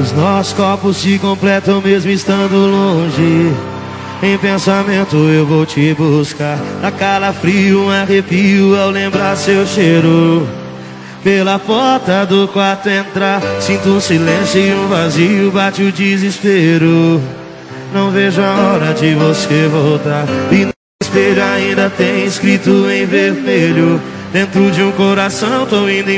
Os nossos corpos se completam mesmo estando longe. Em pensamento eu vou te buscar. Dá calafrio, um arrepio ao lembrar seu cheiro. Pela porta do quarto entrar, sinto um silêncio e um vazio, bate o desespero. Não vejo a hora de você voltar. E no espelho ainda tem escrito em vermelho: dentro de um coração tô indo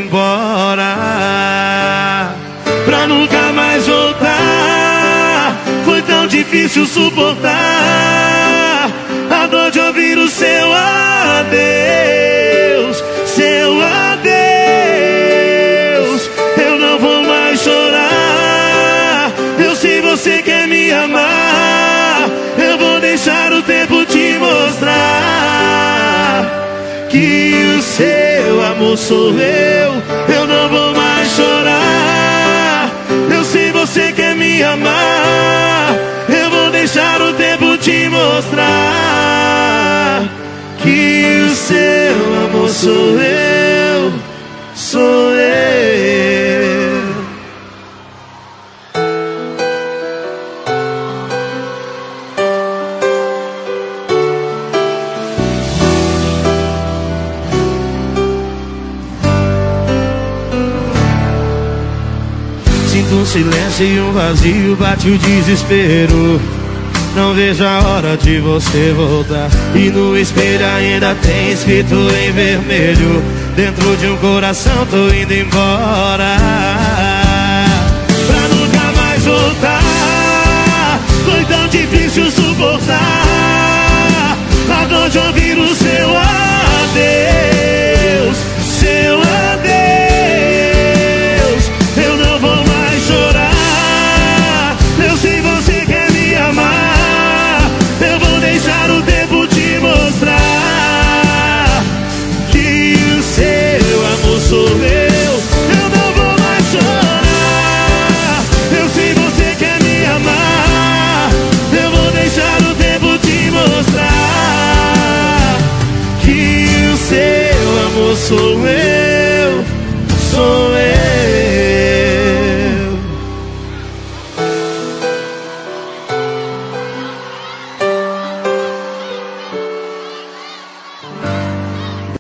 embora, pra nunca mais voltar. Foi tão difícil suportar a dor de ouvir o seu adeus, seu adeus. Eu não vou mais chorar. Eu sei você quer me amar. Eu vou deixar o tempo te mostrar que o seu amor sou eu. Eu não vou mais chorar. Eu sei você quer me amar. Eu vou deixar o tempo te mostrar que o seu amor sou eu, sou eu. Sinto um silêncio e um vazio, bate o desespero. Não vejo a hora de você voltar. E no espelho ainda tem escrito em vermelho: dentro de um coração tô indo embora, pra nunca mais voltar. Foi tão difícil suportar a dor de ouvir o seu adeus, seu adeus. Eu não vou mais chorar. Eu sei você quer me amar. Eu vou deixar o tempo te mostrar que o seu amor sou eu. Eu não vou mais chorar. Eu sei você quer me amar. Eu vou deixar o tempo te mostrar que o seu amor sou eu, sou eu.